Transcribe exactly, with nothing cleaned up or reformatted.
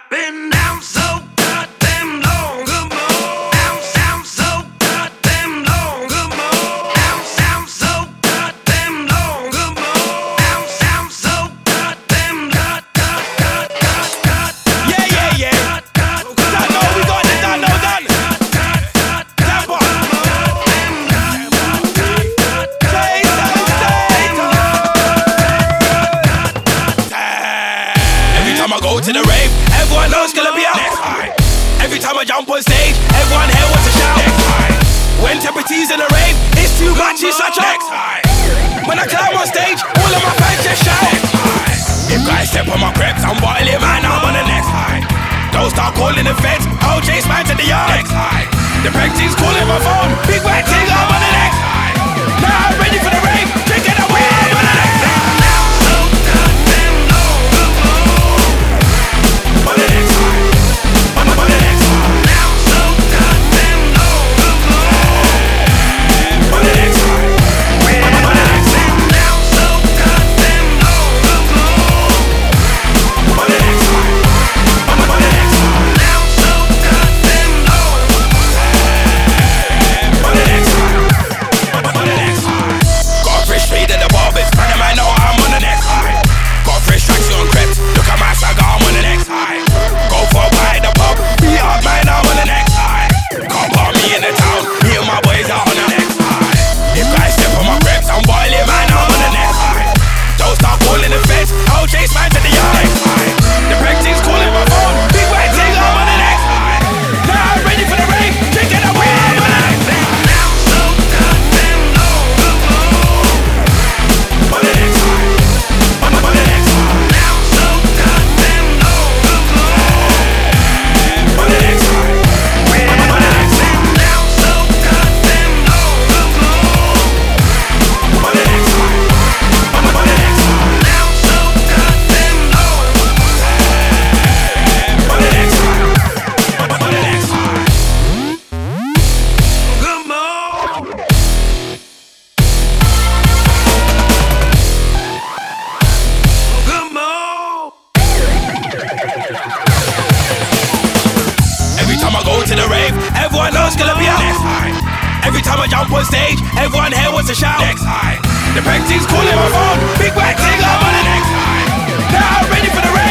Been down so goddamn long, come on. Down, down so goddamn long, come on. Down, down so goddamn long, come on. Down, down so goddamn, god, god, god, god, god. Yeah, yeah, yeah. Done, no, we got it done, no, done. That one. Say, say, say. Every time I go to the rave, everyone knows gonna be a next high. Every time I jump on stage, everyone here wants to shout next high. When Temper T's in the rave, it's too much, it's such a next high. When I climb on stage, all of my fans just shout next high. If guys step on my creps, I'm boiling, man, I'm on the next high. Don't start calling the feds, I'll chase man to the yard next high. The prank team's calling my phone, big white thing, I'm on the next high. Now I'm ready for the rave, drinking away, I'm on the next high. On the next high, on the, on the next high. Now so goddamn low, on the next high, on the, on the next high. Now so goddamn low, on the next high, on the, on the next high. Now so goddamn low, on the next high, on the, on the next high. Got a fresh fade at the barbers, man, man know I'm on the next high. Got a fresh tracksuit and creps, look at my swagger, I'm on the next high. Go for a pint at the pub, be up, man, I'm on the next high. Can't put me in the town, me and my boys are on the next high. If guys step on my creps, I'm boiling, man, I'm on the next high. Don't start calling the feds, I'll chase man to the yard next high. The prank team's calling my phone, big white thing, I'm on the next high. Now I'm ready for the rave, drinking away, I'm on the next high. Now so goddamn low, on the next high, on the, on the next high. Now so goddamn low, on the next high, on the, on the next high. Now so goddamn low, on the next high, on the, on the next high. Now so goddamn low, on the next high, on the, on the next high. Come on. Come on. Every time I go to the rave, everyone knows gonna be a next high. Every time I jump on stage, everyone here wants to shout next high. The prank team's calling my phone, big white thing, I'm on the next high. Now I'm ready for the rave.